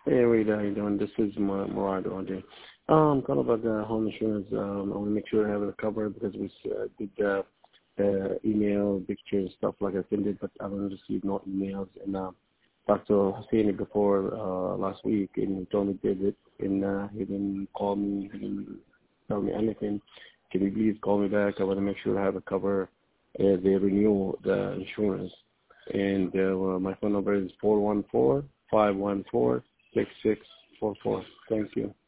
Hey, Rita, how you doing? This is Murad Audrey. Calling about the home insurance. I want to make sure I have it covered because we did email, pictures, stuff like I sent it, but I haven't received no emails. And Dr. Husseini before last week, and he told me did it, and he didn't call me, he didn't tell me anything. Can you please call me back? I want to make sure I have it covered. They renew the insurance. And my phone number is 414-514-6644. Thank you.